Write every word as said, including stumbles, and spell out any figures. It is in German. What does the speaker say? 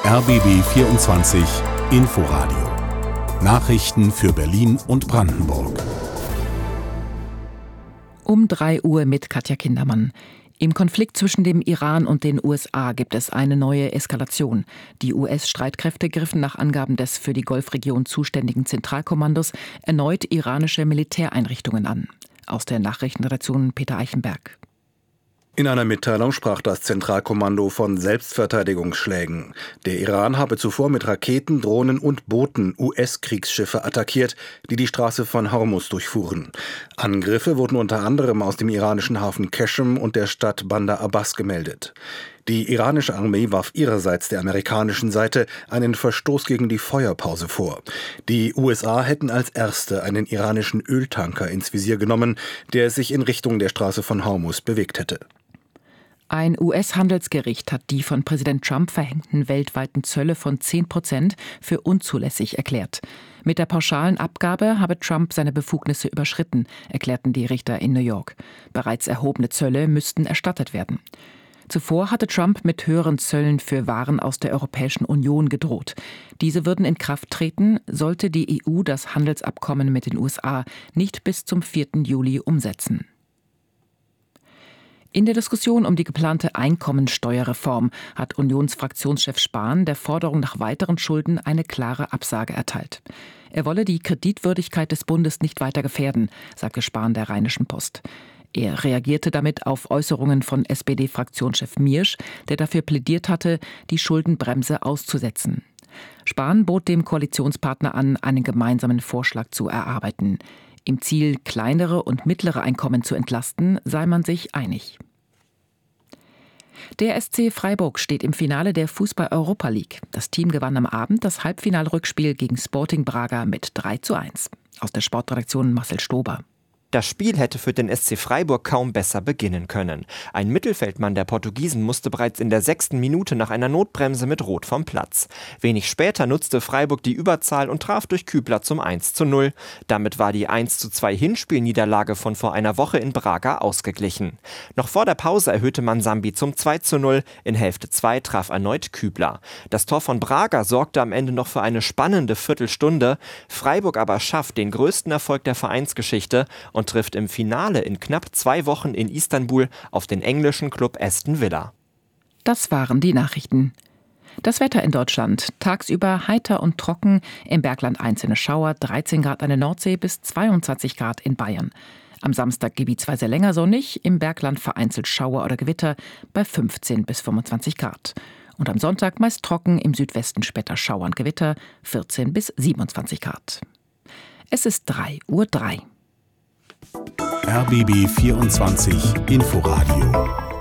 R B B vierundzwanzig Inforadio. Nachrichten für Berlin und Brandenburg. Um drei Uhr mit Katja Kindermann. Im Konflikt zwischen dem Iran und den U S A gibt es eine neue Eskalation. Die U S-Streitkräfte griffen nach Angaben des für die Golfregion zuständigen Zentralkommandos erneut iranische Militäreinrichtungen an. Aus der Nachrichtenredaktion Peter Eichenberg. In einer Mitteilung sprach das Zentralkommando von Selbstverteidigungsschlägen. Der Iran habe zuvor mit Raketen, Drohnen und Booten U S-Kriegsschiffe attackiert, die die Straße von Hormuz durchfuhren. Angriffe wurden unter anderem aus dem iranischen Hafen Qeshm und der Stadt Bandar Abbas gemeldet. Die iranische Armee warf ihrerseits der amerikanischen Seite einen Verstoß gegen die Feuerpause vor. Die U S A hätten als erste einen iranischen Öltanker ins Visier genommen, der sich in Richtung der Straße von Hormuz bewegt hätte. Ein U S-Handelsgericht hat die von Präsident Trump verhängten weltweiten Zölle von zehn Prozent für unzulässig erklärt. Mit der pauschalen Abgabe habe Trump seine Befugnisse überschritten, erklärten die Richter in New York. Bereits erhobene Zölle müssten erstattet werden. Zuvor hatte Trump mit höheren Zöllen für Waren aus der Europäischen Union gedroht. Diese würden in Kraft treten, sollte die E U das Handelsabkommen mit den U S A nicht bis zum vierten Juli umsetzen. In der Diskussion um die geplante Einkommensteuerreform hat Unionsfraktionschef Spahn der Forderung nach weiteren Schulden eine klare Absage erteilt. Er wolle die Kreditwürdigkeit des Bundes nicht weiter gefährden, sagte Spahn der Rheinischen Post. Er reagierte damit auf Äußerungen von S P D-Fraktionschef Miersch, der dafür plädiert hatte, die Schuldenbremse auszusetzen. Spahn bot dem Koalitionspartner an, einen gemeinsamen Vorschlag zu erarbeiten. Im Ziel, kleinere und mittlere Einkommen zu entlasten, sei man sich einig. Der S C Freiburg steht im Finale der Fußball-Europa League. Das Team gewann am Abend das Halbfinalrückspiel gegen Sporting Braga mit drei zu eins. Aus der Sportredaktion Marcel Stober. Das Spiel hätte für den S C Freiburg kaum besser beginnen können. Ein Mittelfeldmann der Portugiesen musste bereits in der sechsten Minute nach einer Notbremse mit Rot vom Platz. Wenig später nutzte Freiburg die Überzahl und traf durch Kübler zum eins zu null. Damit war die eins zu zwei Hinspielniederlage von vor einer Woche in Braga ausgeglichen. Noch vor der Pause erhöhte man Sambi zum zwei zu null. In Hälfte zwei traf erneut Kübler. Das Tor von Braga sorgte am Ende noch für eine spannende Viertelstunde. Freiburg aber schafft den größten Erfolg der Vereinsgeschichte und und trifft im Finale in knapp zwei Wochen in Istanbul auf den englischen Club Aston Villa. Das waren die Nachrichten. Das Wetter in Deutschland. Tagsüber heiter und trocken, im Bergland einzelne Schauer, dreizehn Grad an der Nordsee bis zweiundzwanzig Grad in Bayern. Am Samstag gebietsweise länger sonnig, im Bergland vereinzelt Schauer oder Gewitter bei fünfzehn bis fünfundzwanzig Grad. Und am Sonntag meist trocken, im Südwesten später Schauer und Gewitter, vierzehn bis siebenundzwanzig Grad. Es ist drei Uhr drei. R B B vierundzwanzig Inforadio